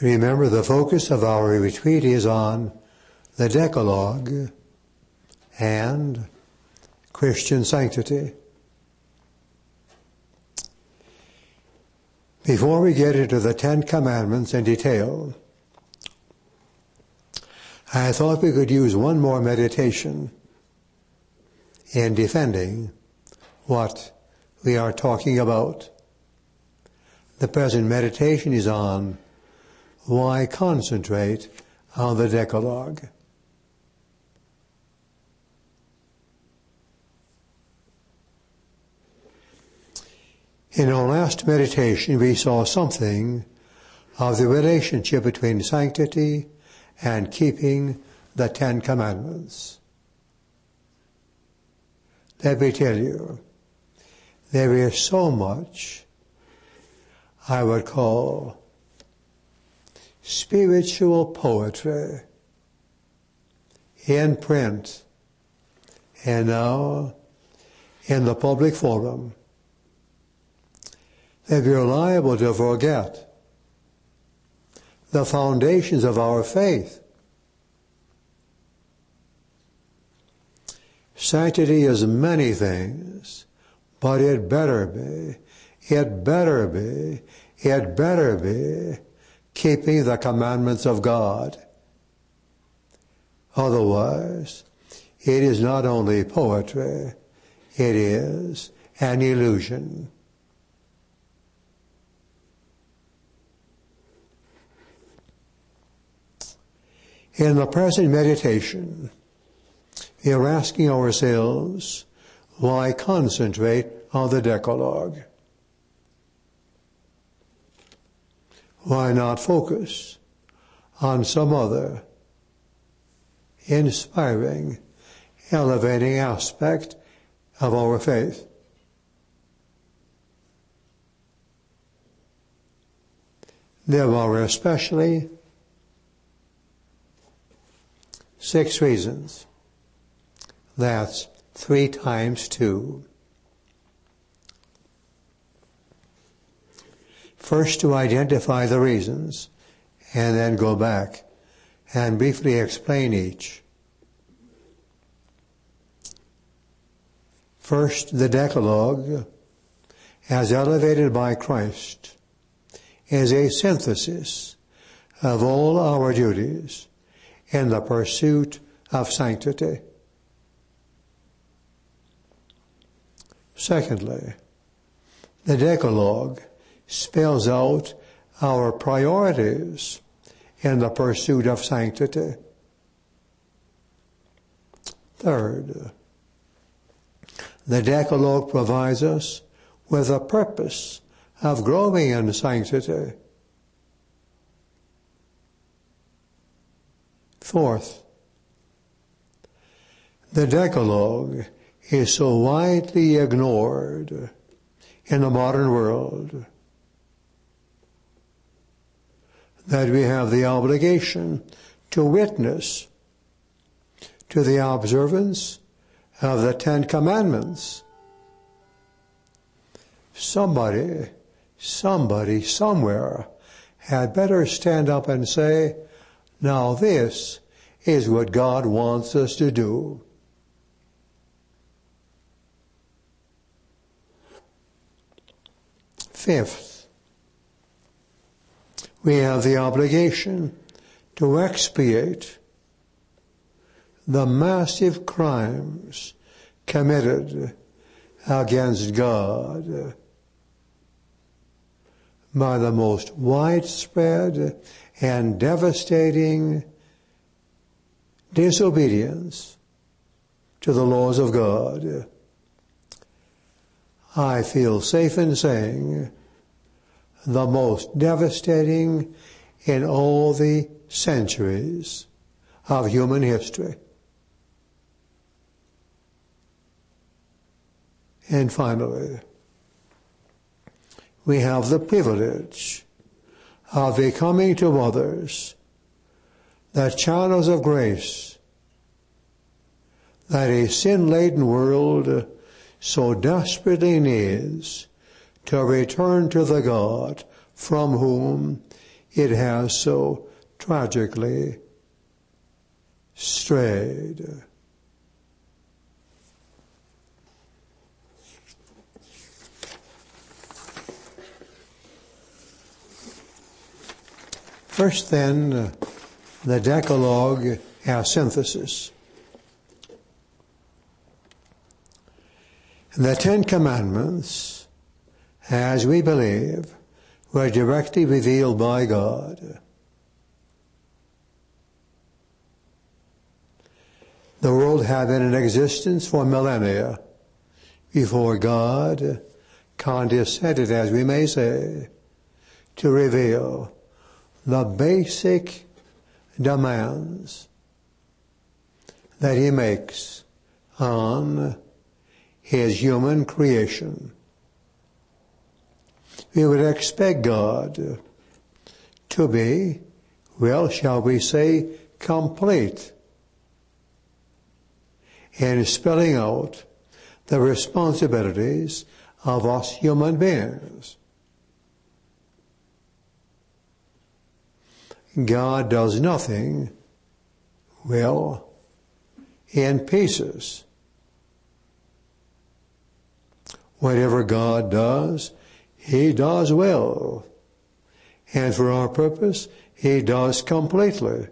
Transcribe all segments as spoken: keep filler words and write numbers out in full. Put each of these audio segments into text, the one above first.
Remember, the focus of our retreat is on the Decalogue and Christian sanctity. Before we get into the Ten Commandments in detail, I thought we could use one more meditation in defending what we are talking about. The present meditation is on why concentrate on the Decalogue. In our last meditation, we saw something of the relationship between sanctity and keeping the Ten Commandments. Let me tell you, there is so much I would call spiritual poetry in print and now in the public forum that we are liable to forget the foundations of our faith. Sanctity is many things, but it better be, it better be, it better be keeping the commandments of God. Otherwise, it is not only poetry, it is an illusion. In the present meditation, we are asking ourselves, why concentrate on the Decalogue? Why not focus on some other inspiring, elevating aspect of our faith? There are especially six reasons. That's three times two. First, to identify the reasons, and then go back and briefly explain each. First, the Decalogue, as elevated by Christ, is a synthesis of all our duties in the pursuit of sanctity. Secondly, the Decalogue spells out our priorities in the pursuit of sanctity. Third, the Decalogue provides us with a purpose of growing in sanctity. Fourth, the Decalogue is so widely ignored in the modern world that we have the obligation to witness to the observance of the Ten Commandments. Somebody, somebody, somewhere had better stand up and say, now this is what God wants us to do. Fifth, we have the obligation to expiate the massive crimes committed against God by the most widespread and devastating disobedience to the laws of God. I feel safe in saying the most devastating in all the centuries of human history. And finally, we have the privilege of becoming to others the channels of grace that a sin-laden world so desperately needs to return to the God from whom it has so tragically strayed. First then, the Decalogue as synthesis. The Ten Commandments, as we believe, were directly revealed by God. The world had been in existence for millennia before God condescended, as we may say, to reveal the basic demands that he makes on his human creation. We would expect God to be, well, shall we say, complete in spelling out the responsibilities of us human beings. God does nothing, well, in pieces. Whatever God does, he does well. And for our purpose, he does completely.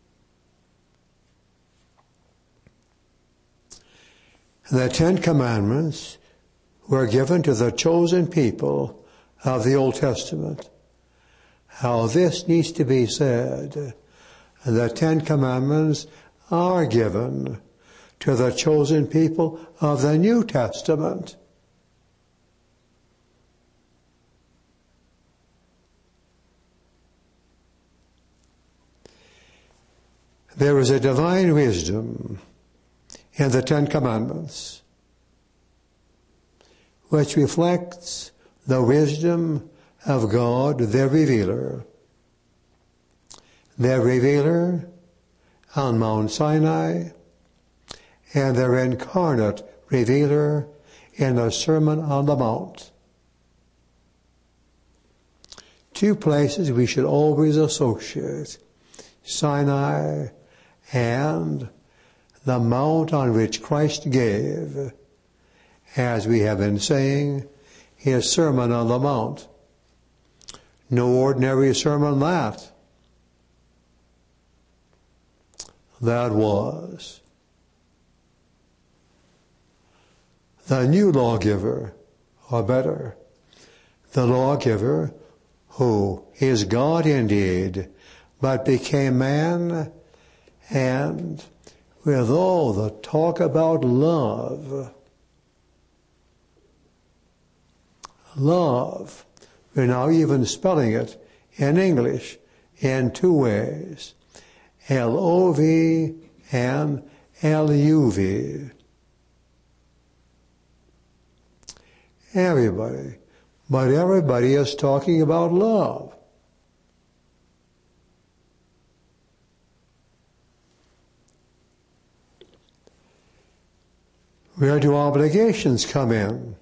The Ten Commandments were given to the chosen people of the Old Testament. How this needs to be said. The Ten Commandments are given to the chosen people of the New Testament. There is a divine wisdom in the Ten Commandments, which reflects the wisdom of God, their revealer. Their revealer on Mount Sinai, and their incarnate revealer in the Sermon on the Mount. Two places we should always associate: Sinai and the mount on which Christ gave, as we have been saying, his Sermon on the Mount. No ordinary sermon that. That was the new lawgiver, or better, the lawgiver who is God indeed, but became man, and with all the talk about love, love, we're now even spelling it in English in two ways, L O V and L U V. Everybody, but everybody is talking about love. Where do obligations come in?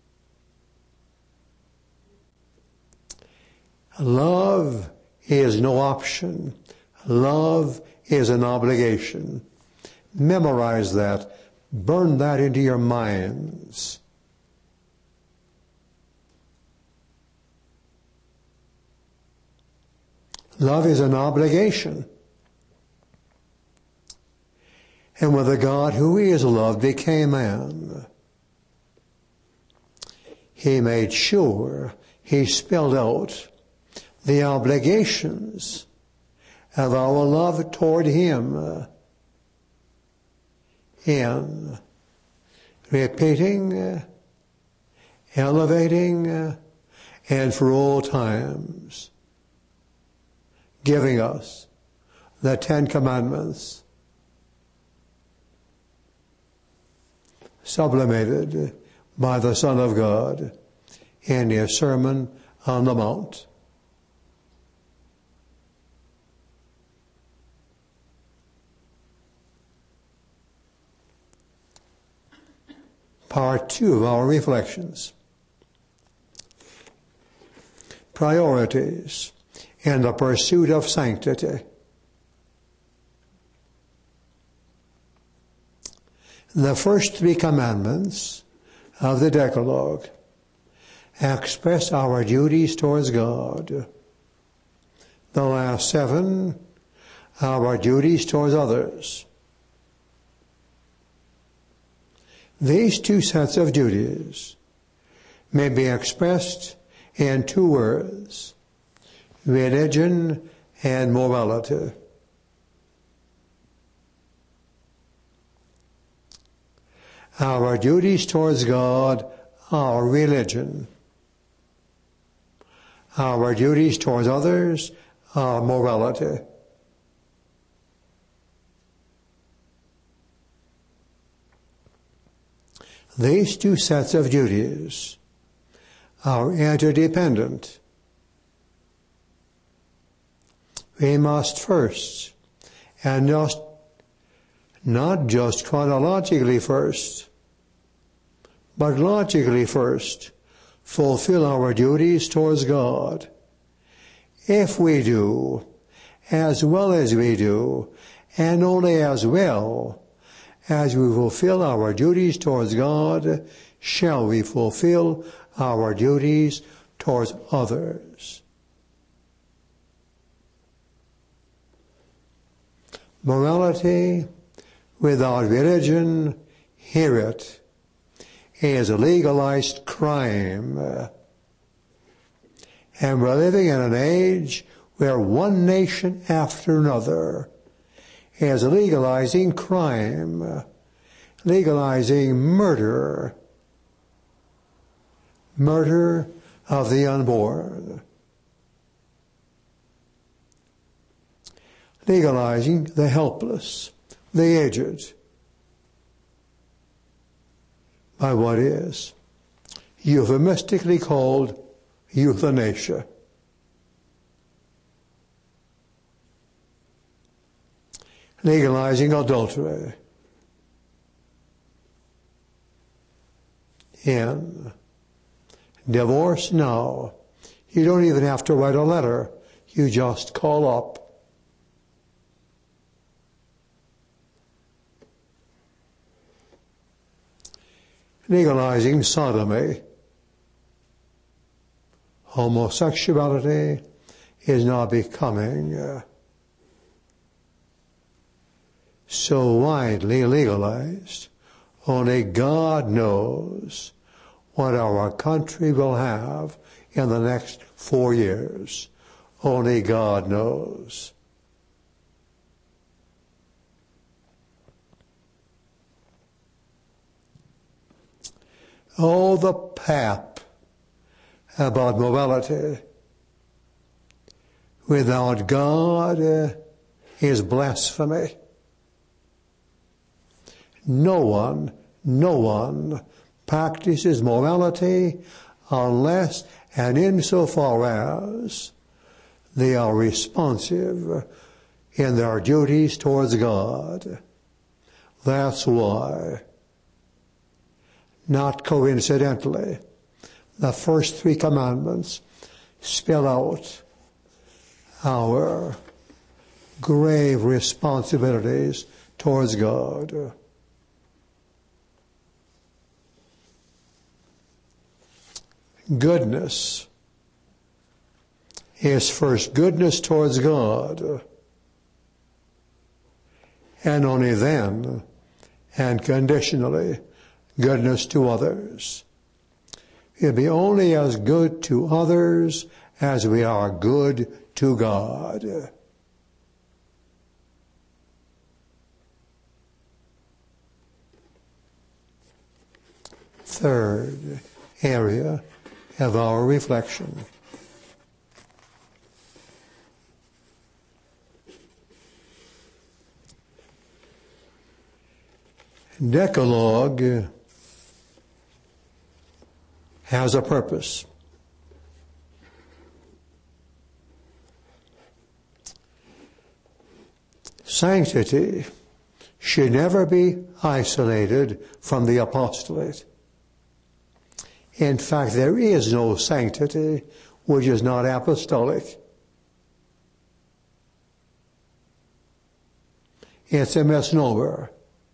Love is no option. Love is an obligation. Memorize that. Burn that into your minds. Love is an obligation. And when the God who is love became man, he made sure he spelled out the obligations of our love toward him in repeating, elevating, and for all times giving us the Ten Commandments, sublimated by the Son of God in his Sermon on the Mount. Part two of our reflections. Priorities in the pursuit of sanctity. The first three commandments of the Decalogue express our duties towards God. The last seven, our duties towards others. These two sets of duties may be expressed in two words: religion and morality. Our duties towards God are religion. Our duties towards others are morality. These two sets of duties are interdependent. We must first, and just, not just chronologically first, but logically first, fulfill our duties towards God. If we do, as well as we do, and only as well as we fulfill our duties towards God, shall we fulfill our duties towards others. Morality without religion, hear it, is a legalized crime. And we're living in an age where one nation after another is legalizing crime, legalizing murder, murder of the unborn, legalizing the helpless, the aged, by what is euphemistically called euthanasia. Legalizing adultery in divorce now. You don't even have to write a letter. You just call up. Legalizing sodomy. Homosexuality is now becoming uh, so widely legalized. Only God knows what our country will have in the next four years. Only God knows. Oh, the pap about morality without God uh, is blasphemy. No one, no one practices morality unless and insofar as they are responsive in their duties towards God. That's why, not coincidentally, the first three commandments spell out our grave responsibilities towards God. Goodness is first goodness towards God, and only then, and conditionally, goodness to others. We'll be only as good to others as we are good to God. Third area of our reflection. Decalogue has a purpose. Sanctity should never be isolated from the apostolate. In fact, there is no sanctity which is not apostolic. It's a misnomer.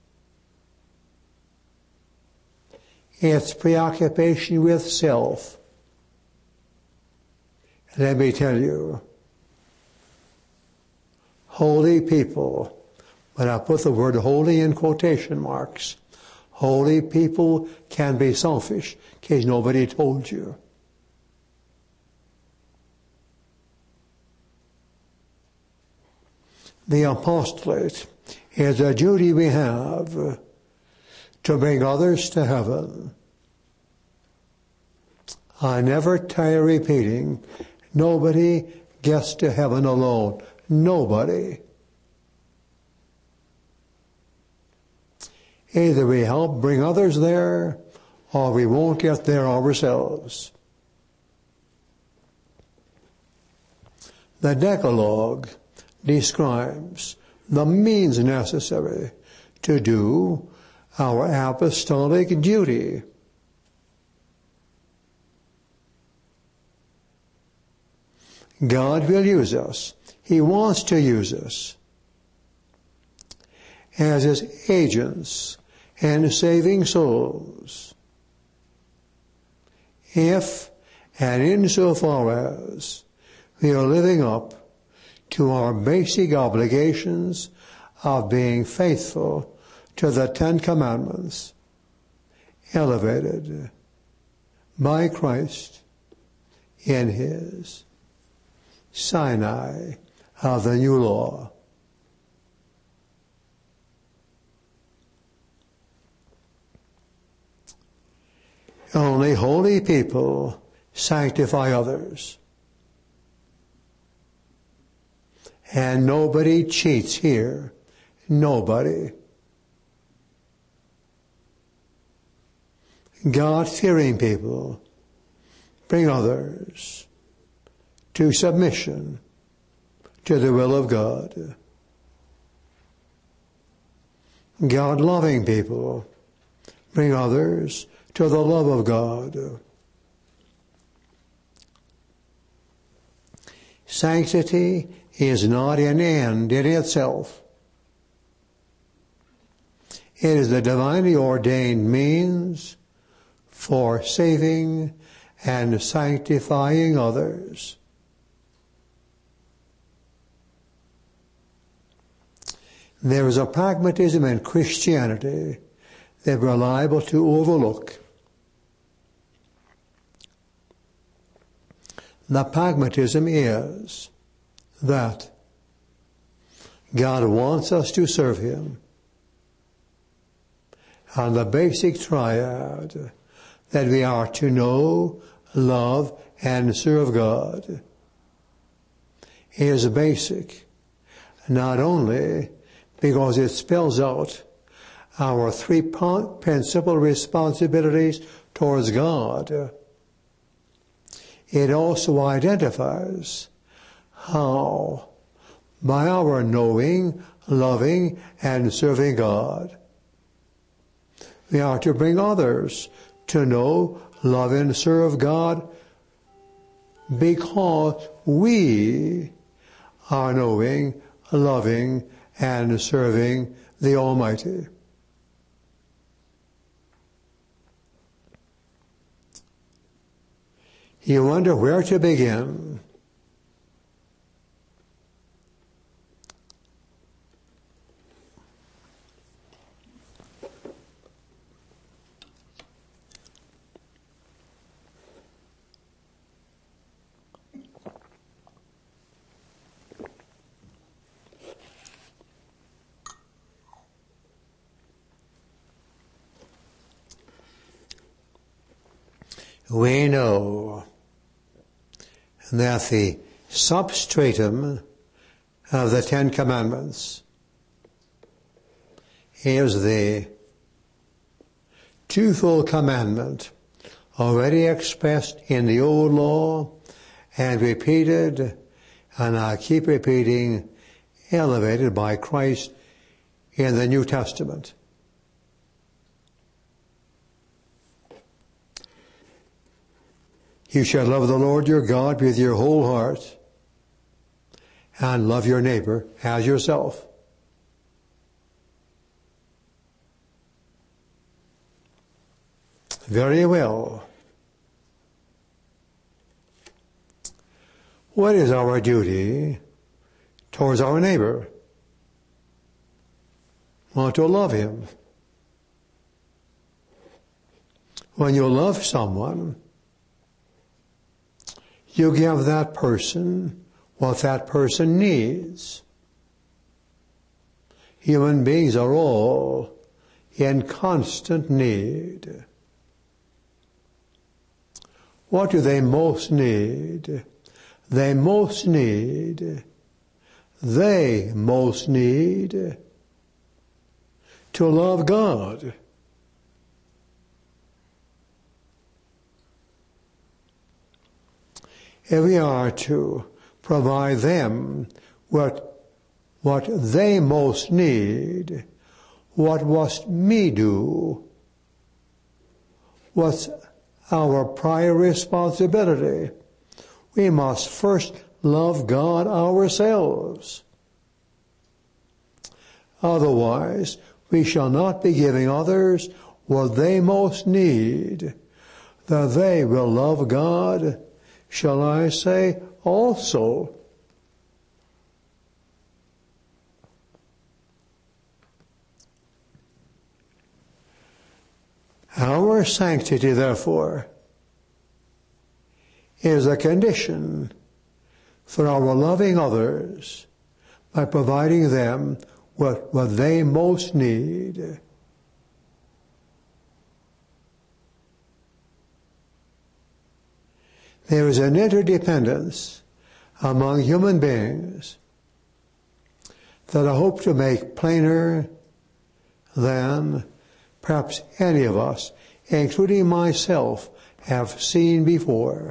It's preoccupation with self. Let me tell you, holy people, when I put the word holy in quotation marks, holy people can be selfish, in case nobody told you. The apostolate is a duty we have to bring others to heaven. I never tire repeating, nobody gets to heaven alone. Nobody. Either we help bring others there, or we won't get there ourselves. The Decalogue describes the means necessary to do our apostolic duty. God will use us. He wants to use us as His agents in saving souls, if and insofar as we are living up to our basic obligations of being faithful to the Ten Commandments, elevated by Christ in His Sinai of the new law. Only holy people sanctify others. And nobody cheats here. Nobody. God-fearing people bring others to submission to the will of God. God-loving people bring others to the love of God. Sanctity is not an end in itself. It is the divinely ordained means for saving and sanctifying others. There is a pragmatism in Christianity that we're liable to overlook. The pragmatism is that God wants us to serve Him. And the basic triad that we are to know, love, and serve God is basic, not only because it spells out our three principal responsibilities towards God, it also identifies how, by our knowing, loving, and serving God, we are to bring others to know, love, and serve God because we are knowing, loving, and serving the Almighty. You wonder where to begin. We know that the substratum of the Ten Commandments is the twofold commandment already expressed in the Old Law and repeated, and I keep repeating, elevated by Christ in the New Testament. You shall love the Lord your God with your whole heart and love your neighbor as yourself. Very well. What is our duty towards our neighbor? Well, to love him. When you love someone, you give that person what that person needs. Human beings are all in constant need. What do they most need? They most need, they most need to love God. If we are to provide them what, what they most need, what must me do? What's our prior responsibility? We must first love God ourselves. Otherwise, we shall not be giving others what they most need, that they will love God, shall I say, also. Our sanctity, therefore, is a condition for our loving others by providing them what, what they most need. There is an interdependence among human beings that I hope to make plainer than perhaps any of us, including myself, have seen before.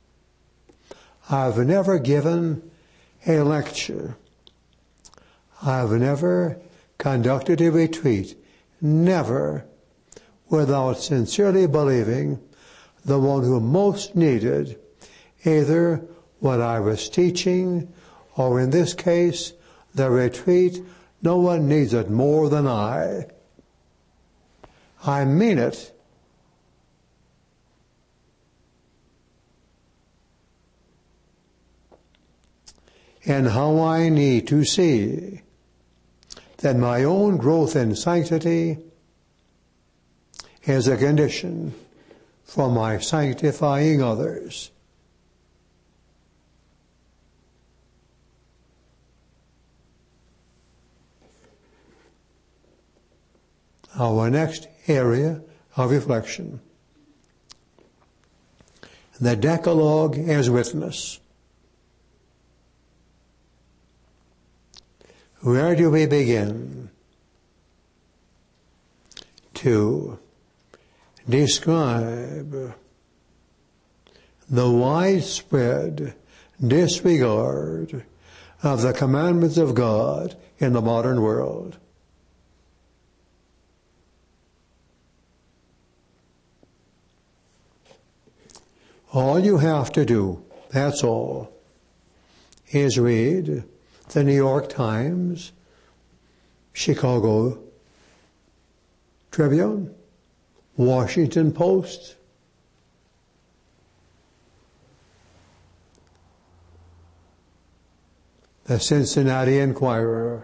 I've never given a lecture. I've never conducted a retreat, never, without sincerely believing the one who most needed either what I was teaching, or in this case, the retreat, no one needs it more than I. I mean it. And how I need to see that my own growth in sanctity is a condition for my sanctifying others. Our next area of reflection. The Decalogue as witness. Where do we begin? To describe the widespread disregard of the commandments of God in the modern world. All you have to do, that's all, is read the New York Times, Chicago Tribune, Washington Post, the Cincinnati Enquirer,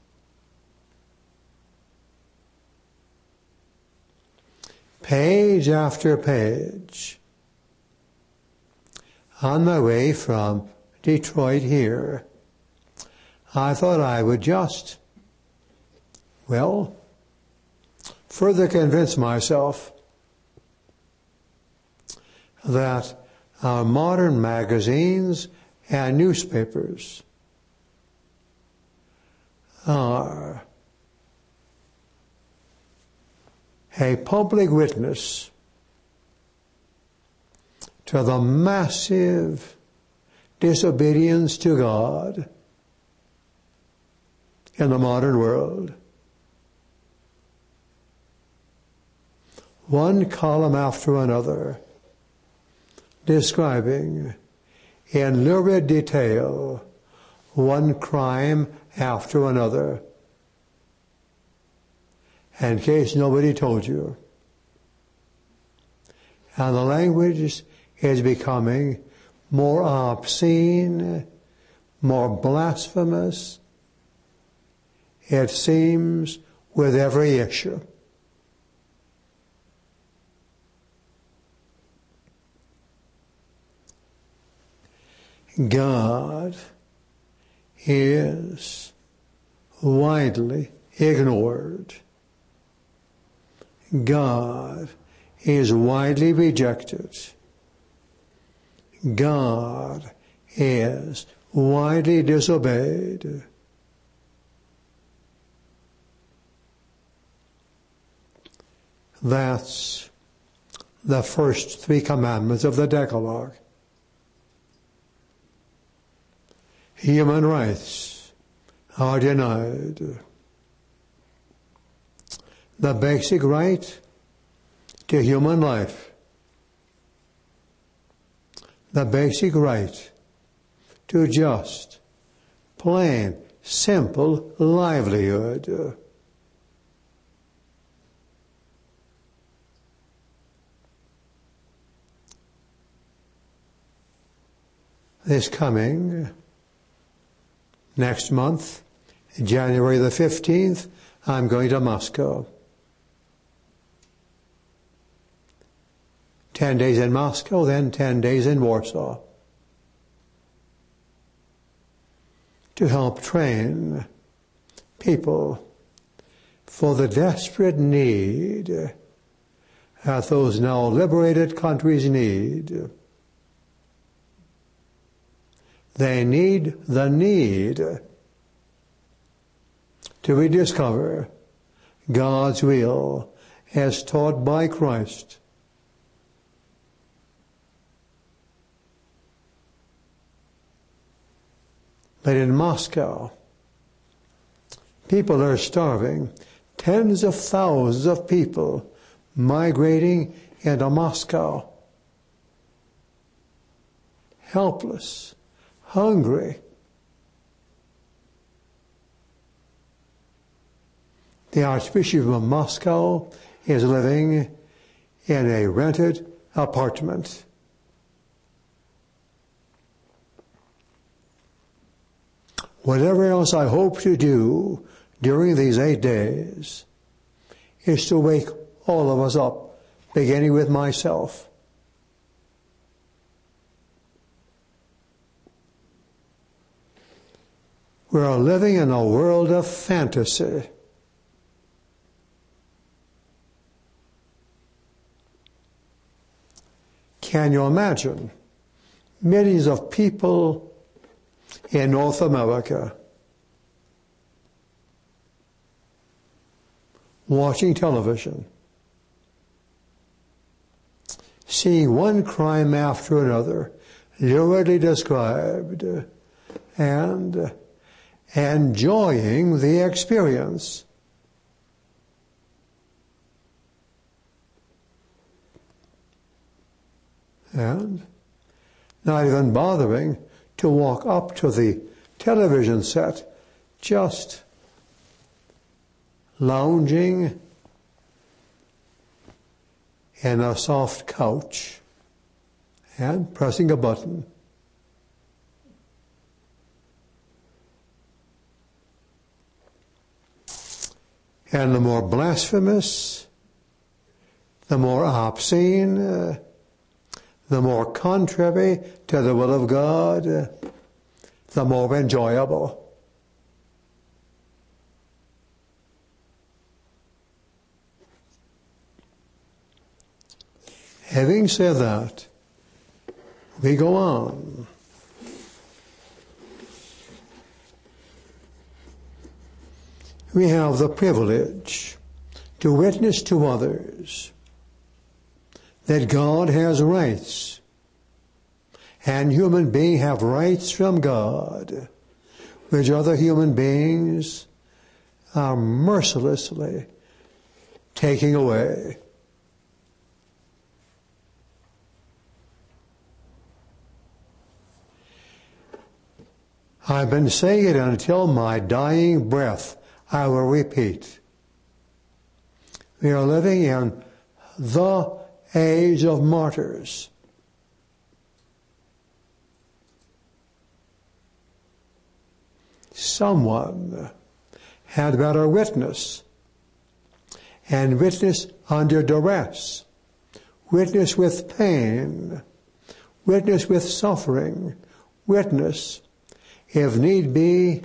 page after page. On my way from Detroit here, I thought I would just, well, further convince myself that our modern magazines and newspapers are a public witness to the massive disobedience to God in the modern world. One column after another, describing in lurid detail one crime after another. In case nobody told you, And the language is becoming more obscene, more blasphemous, it seems, with every issue. God is widely ignored. God is widely rejected. God is widely disobeyed. That's the first three commandments of the Decalogue. Human rights are denied. The basic right to human life. The basic right to just, plain, simple livelihood. This coming next month, January the fifteenth, I'm going to Moscow. Ten days in Moscow, then ten days in Warsaw. To help train people for the desperate need that those now liberated countries need. They need the need to rediscover God's will as taught by Christ. But in Moscow, people are starving. Tens of thousands of people migrating into Moscow. Helpless, hungry. The Archbishop of Moscow is living in a rented apartment. Whatever else I hope to do during these eight days is to wake all of us up, beginning with myself. We are living in a world of fantasy. Can you imagine millions of people in North America watching television, seeing one crime after another luridly described, and enjoying the experience? And not even bothering to walk up to the television set, just lounging in a soft couch and pressing a button. And the more blasphemous, the more obscene, uh, the more contrary to the will of God, uh, the more enjoyable. Having said that, we go on. We have the privilege to witness to others that God has rights, and human beings have rights from God, which other human beings are mercilessly taking away. I've been saying it until my dying breath. I will repeat. We are living in the age of martyrs. Someone had better witness, and witness under duress, witness with pain, witness with suffering, witness, if need be,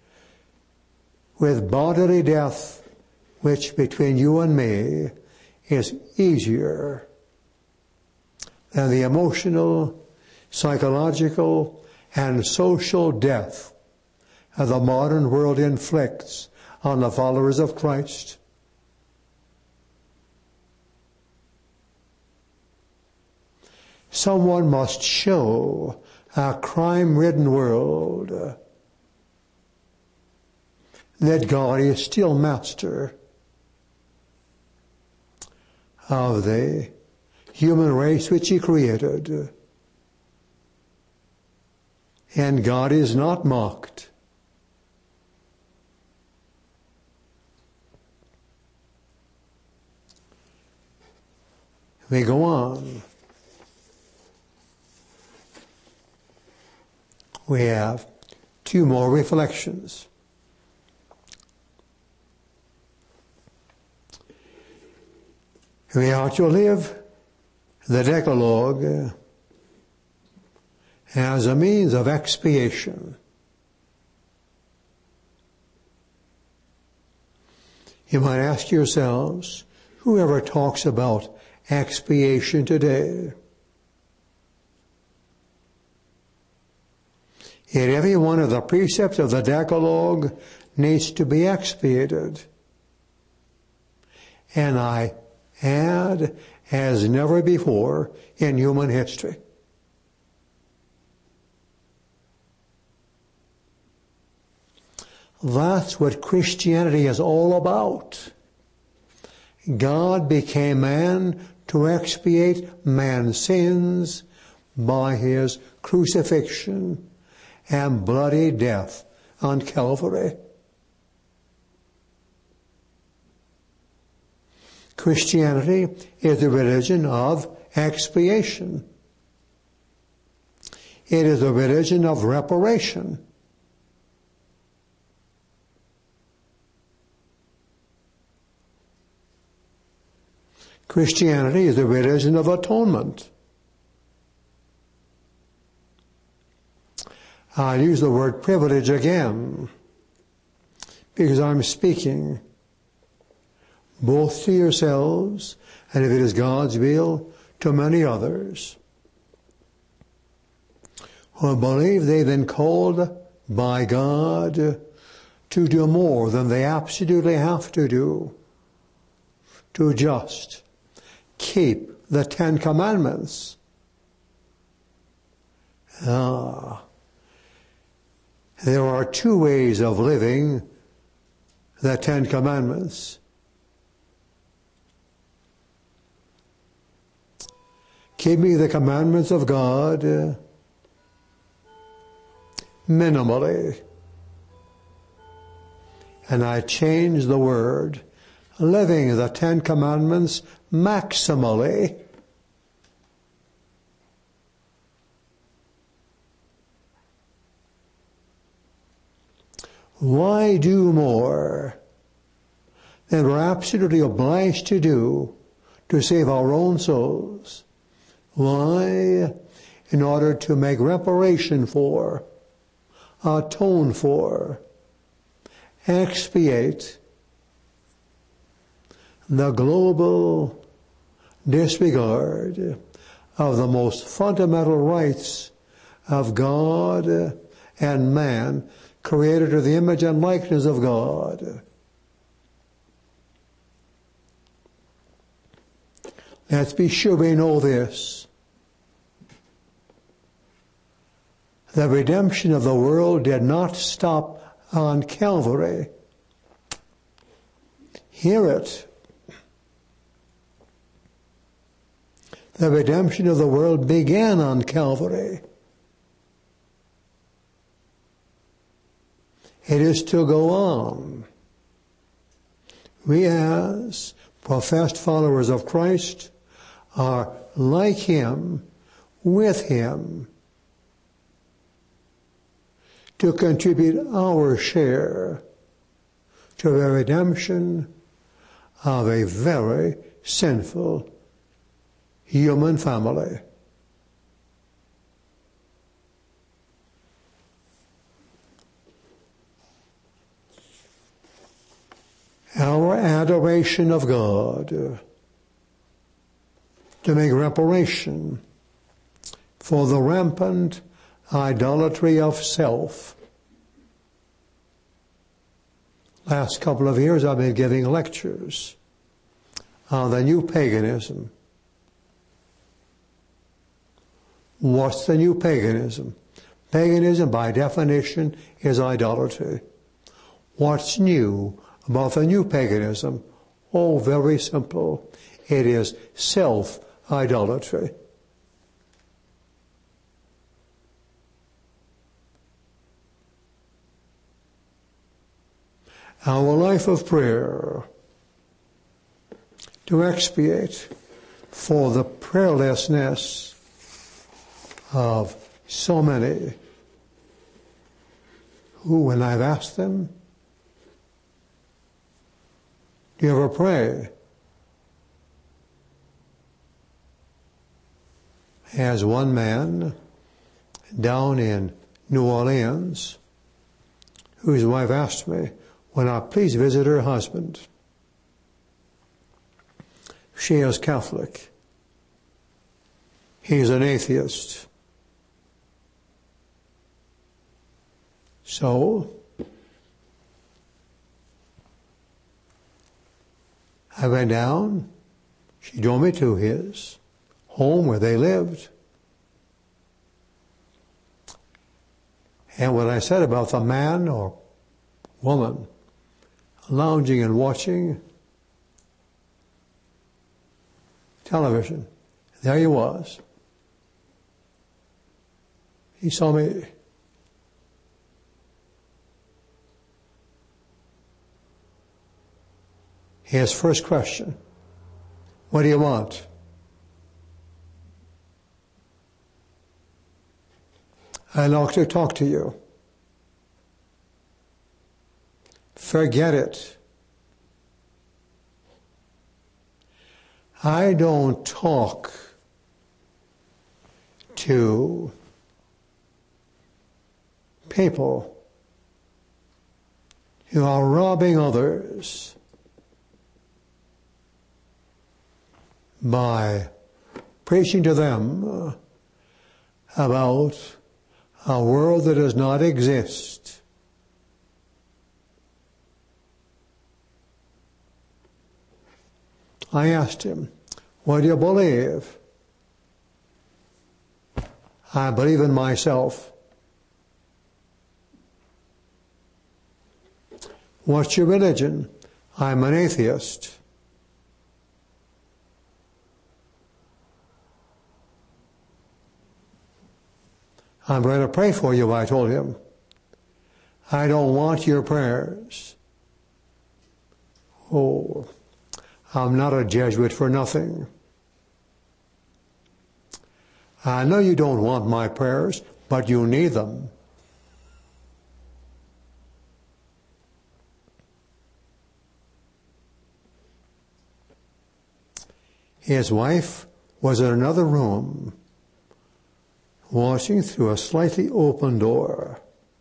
with bodily death, which between you and me is easier than the emotional, psychological, and social death that the modern world inflicts on the followers of Christ. Someone must show a crime-ridden world that God is still master of the human race which He created. And God is not mocked. We go on. We have two more reflections. We are to live the Decalogue as a means of expiation. You might ask yourselves, whoever talks about expiation today? Yet every one of the precepts of the Decalogue needs to be expiated. And I add, as never before in human history. That's what Christianity is all about. God became man to expiate man's sins by His crucifixion and bloody death on Calvary. Christianity is the religion of expiation. It is a religion of reparation. Christianity is the religion of atonement. I'll use the word privilege again, because I'm speaking both to yourselves, and if it is God's will, to many others who believe they've been called by God to do more than they absolutely have to do, to just keep the Ten Commandments. Ah, there are two ways of living the Ten Commandments. Keeping the commandments of God uh, minimally. And I change the word, living the Ten Commandments maximally. Why do more than we're absolutely obliged to do to save our own souls? Why? In order to make reparation for, atone for, expiate the global disregard of the most fundamental rights of God and man, created to the image and likeness of God. Let's be sure we know this. The redemption of the world did not stop on Calvary. Hear it. The redemption of the world began on Calvary. It is to go on. We as professed followers of Christ are like him, with him, to contribute our share to the redemption of a very sinful human family. Our adoration of God to make reparation for the rampant idolatry of self. Last couple of years I've been giving lectures on the new paganism. What's the new paganism? Paganism, by definition, is idolatry. What's new about the new paganism? Oh, very simple. It is self-idolatry. Our life of prayer to expiate for the prayerlessness of so many who, when I've asked them, do you ever pray? As one man down in New Orleans, whose wife asked me, "Will I please visit her husband?" She is Catholic. He's an atheist. So, I went down. She drove me to his home where they lived. And what I said about the man or woman lounging and watching television, there he was. He saw me. His first question, "What do you want?" "I'd like to talk to you." Forget it. I don't talk to people who are robbing others by preaching to them about a world that does not exist. I asked him, "What do you believe?" "I believe in myself." "What's your religion?" "I'm an atheist." "I'm going to pray for you," I told him. "I don't want your prayers." Oh, I'm not a Jesuit for nothing. "I know you don't want my prayers, but you need them." His wife was in another room, watching through a slightly open door.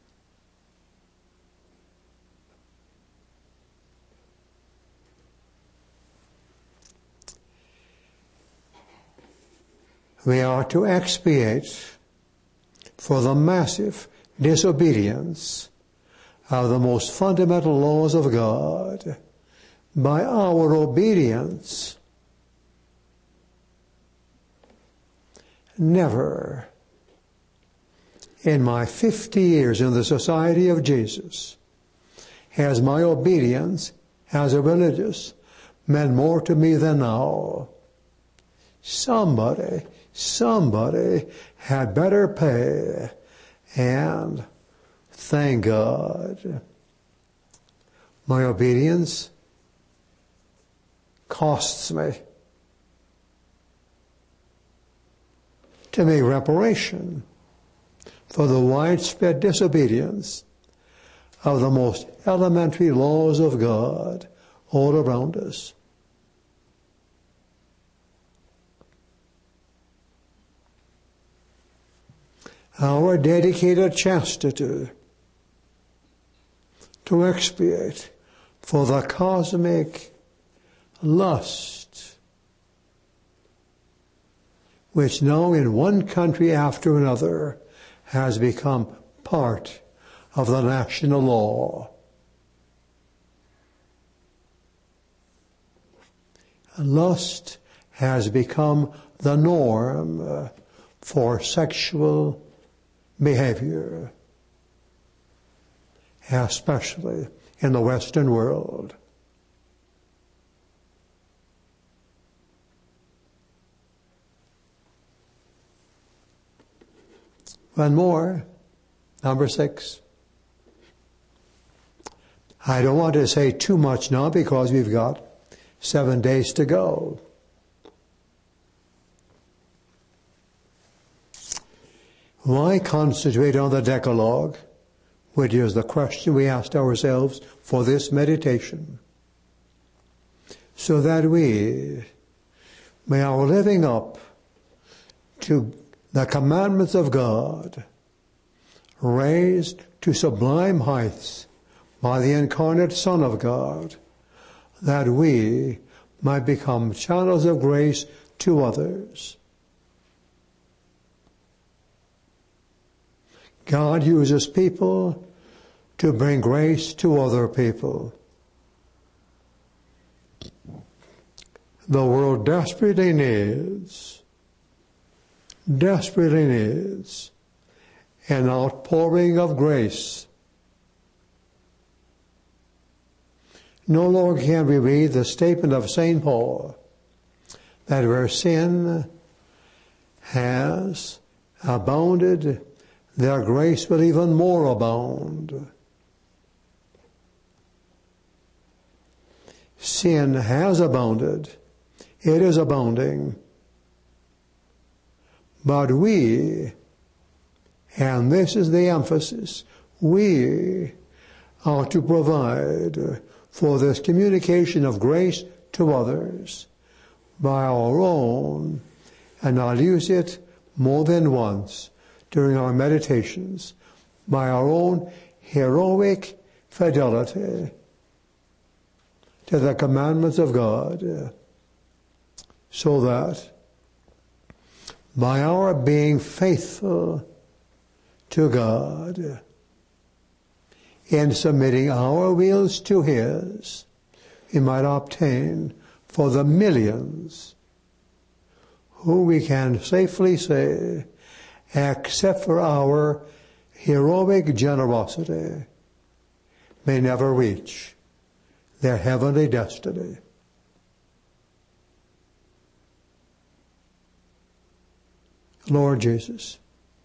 We are to expiate for the massive disobedience of the most fundamental laws of God by our obedience. Never in my fifty years in the Society of Jesus has my obedience as a religious meant more to me than now. Somebody, somebody had better pay, and thank God, my obedience costs me. to make reparation for the widespread disobedience of the most elementary laws of God all around us. Our dedicated chastity to expiate for the cosmic lust which now in one country after another has become part of the national law. Lust has become the norm for sexual behavior, especially in the Western world. One more, number six. I don't want to say too much now because we've got seven days to go. Why concentrate on the Decalogue, which is the question we asked ourselves for this meditation? So that we, by our living up to the commandments of God, raised to sublime heights by the incarnate Son of God, that we might become channels of grace to others. God uses people to bring grace to other people. The world desperately needs, desperately needs an outpouring of grace. No longer can we read the statement of Saint Paul that where sin has abounded, their grace will even more abound. Sin has abounded. It is abounding. But we, and this is the emphasis, we are to provide for this communication of grace to others by our own, and I'll use it more than once during our meditations, by our own heroic fidelity to the commandments of God, so that by our being faithful to God in submitting our wills to His, we might obtain for the millions who we can safely say, except for our heroic generosity, may never reach their heavenly destiny. Lord Jesus,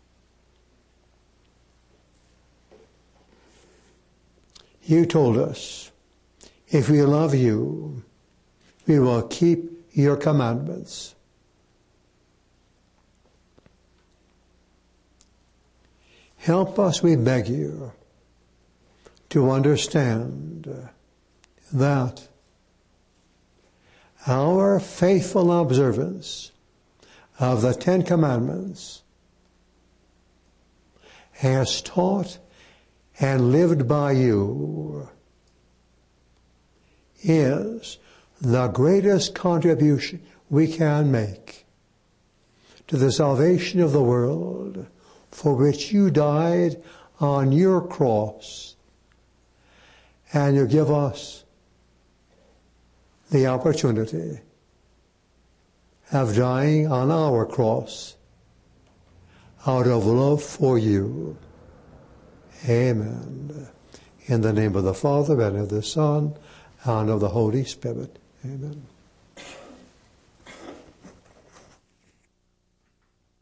you told us, if we love you, we will keep your commandments. Help us, we beg you, to understand that our faithful observance of the Ten Commandments has taught and lived by you is the greatest contribution we can make to the salvation of the world, for which you died on your cross, and you give us the opportunity of dying on our cross out of love for you. Amen. In the name of the Father, and of the Son, and of the Holy Spirit. Amen.